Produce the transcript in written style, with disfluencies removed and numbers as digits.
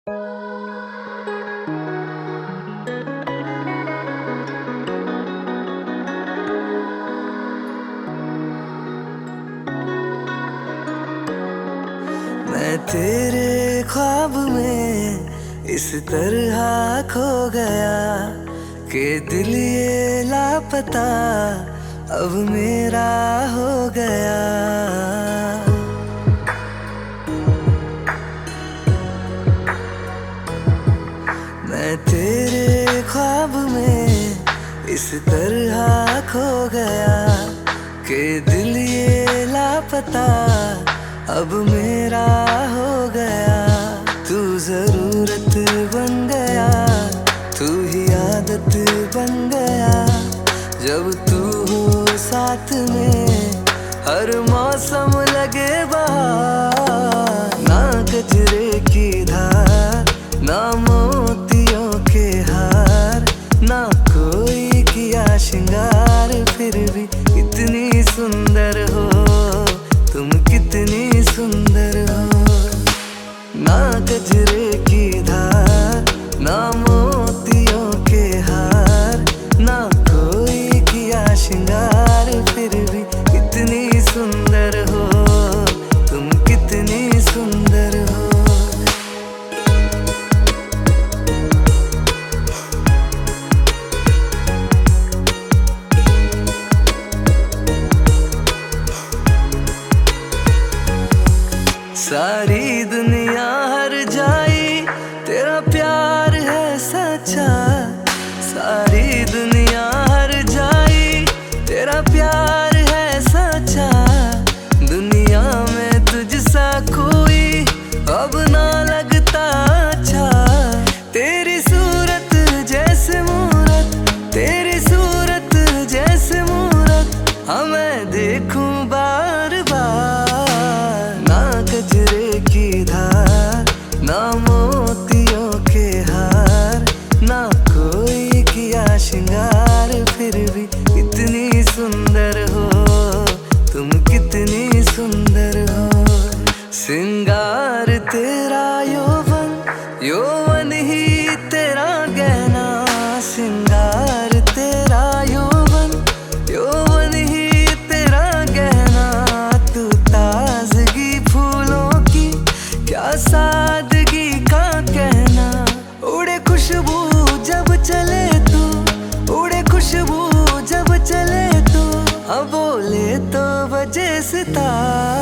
मैं तेरे ख्वाब में इस तरह खो गया कि दिल ये लापता अब मेरा हो गया। मैं तेरे ख्वाब में इस तरह खो गया कि दिल ये लापता अब मेरा हो गया। तू जरूरत बन गया, तू ही आदत बन गया। जब तू हो साथ में हर मौसम लगे बहार। ना कजरे की धार, ना मोतियों के हार, ना कोई किया श्रृंगार, फिर भी इतनी सुंदर हो तुम, कितनी सुंदर हो। ना गजरे की धार, ना मोतियों के हार, ना कोई किया श्रृंगार, फिर भी इतनी सुंदर हो तुम, कितनी सुंदर हो। सारी दुनिया हर जाई तेरा प्यार है सच्चा। सारी दुनिया हर जाई तेरा प्यार है सच्चा। दुनिया में तुझसा कोई अब ना लगता अच्छा। तेरी सूरत जैसे मूरत, तेरी सूरत जैसे मूरत, हाँ मैं देखूं बार बार। ना गजरे की धार, ना मोतियों के हार, ना कोई किया श्रृंगार, फिर भी इतनी सुंदर हो तुम, कितनी सुंदर हो। श्रृंगार तेरा यौवन, यौवन ही तेरा गहना। श्रृंगार तेरा यौवन, यौवन ही तेरा गहना। तू ताजगी फूलों की, क्या सादगी का कहना। उड़े खुशबू जब चले तू, उड़े खुशबू जब चले तू, हाँ बोले तो बजे सितार।